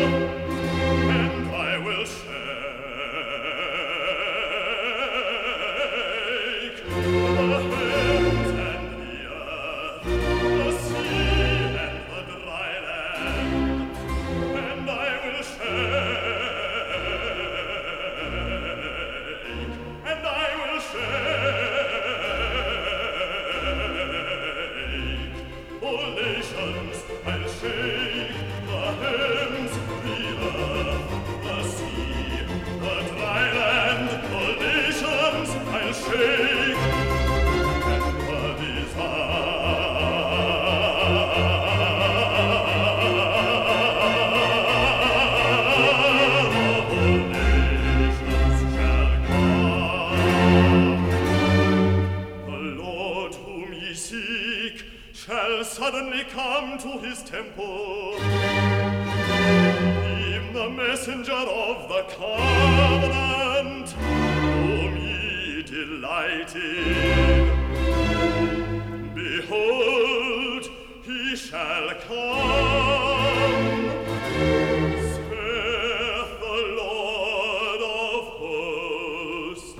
and I will shake the heavens and the earth, the sea and the dry land, and I will shake, and I will shake all nations. I'll shake the heavens, the earth, the sea, the dry land, all nations. I'll shake, and the desire of all nations shall come. The Lord whom ye seek shall suddenly come to his temple. Him the messenger of the covenant, whom ye delighted. Behold, he shall come, saith the Lord of hosts.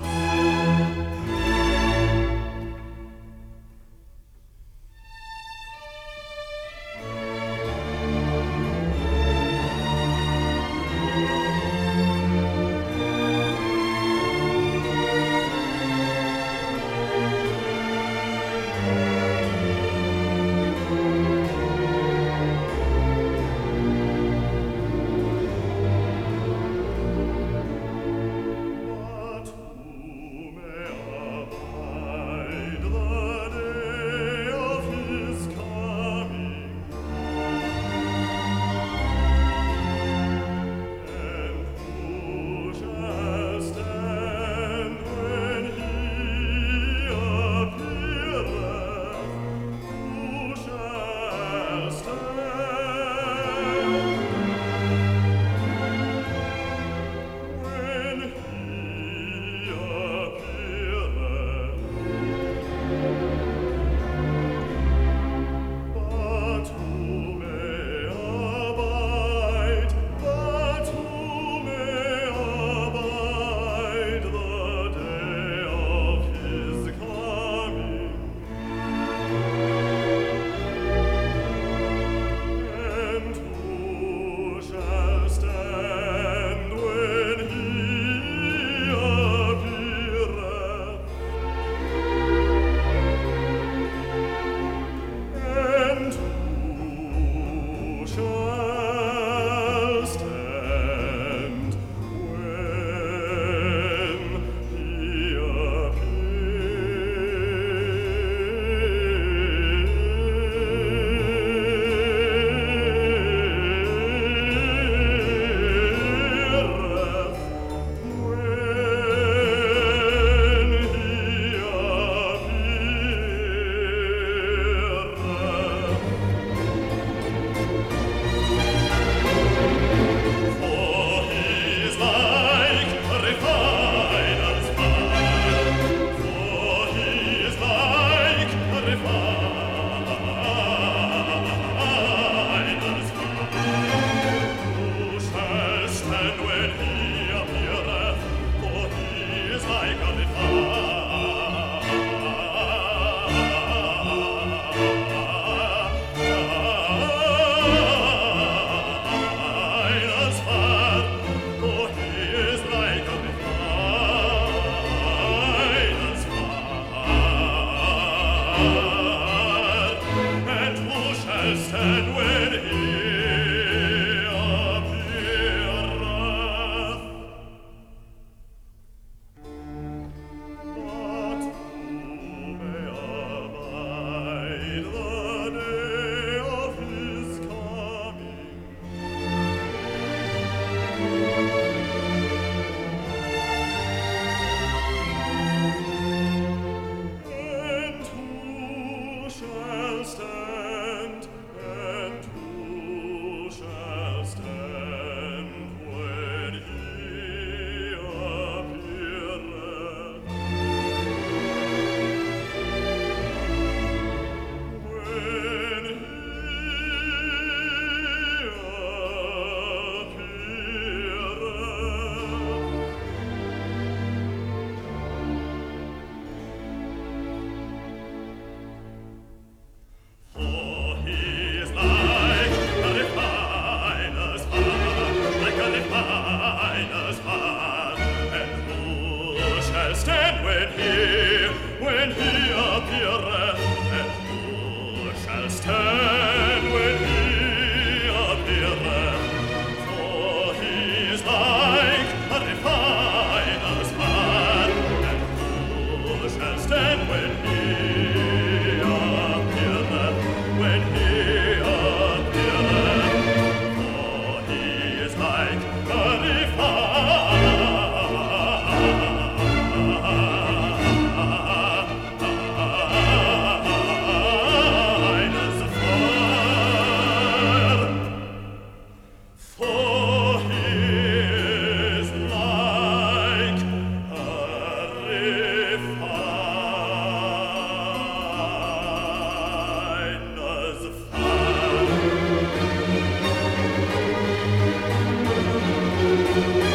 Fall.